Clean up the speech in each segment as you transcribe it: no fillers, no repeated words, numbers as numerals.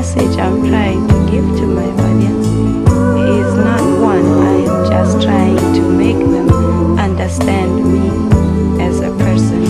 message I'm trying to give to my audience is not one. I am just trying to make them understand me as a person.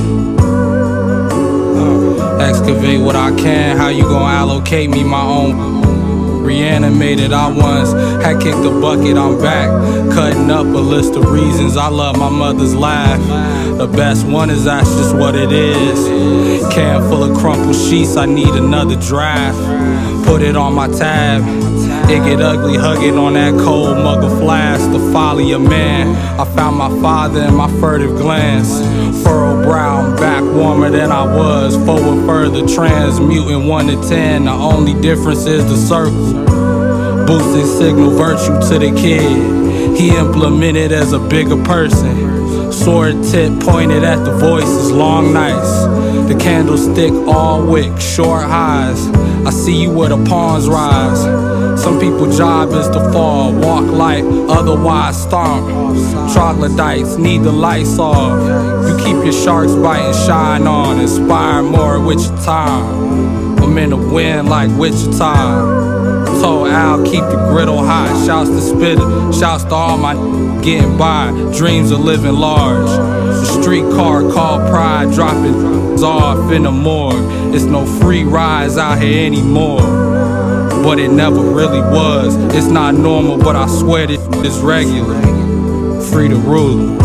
Excavate what I can, how you gon' allocate me my own. Reanimated, I once had kicked the bucket, I'm back. Cutting up a list of reasons I love my mother's laugh. The best one is that's just what it is. Can full of crumpled sheets, I need another draft. Put it on my tab. It get ugly hugging on that cold mug of flask. The folly of man, I found my father in my furtive glance. Furrowed brow, I'm back warmer than I was. Forward further, transmuting 1 to 10. The only difference is the circle. Boosting signal virtue to the kid. He implemented as a bigger person. Sword tip pointed at the voices, long nights. The candlestick all wick, short highs. I see you where the pawns rise. Some people's job is to fall, walk light, otherwise stomp. Troglodytes need the lights off. You keep your sharks biting, shine on. Inspire more with your time. I'm in the wind like Wichita. Told Al keep the griddle hot. Shouts to Spitter, shouts to all my getting by. Dreams of living large. The streetcar called pride, dropping off in the morgue. It's no free rides out here anymore, but it never really was. It's not normal, but I swear this is regular. Free the ruler.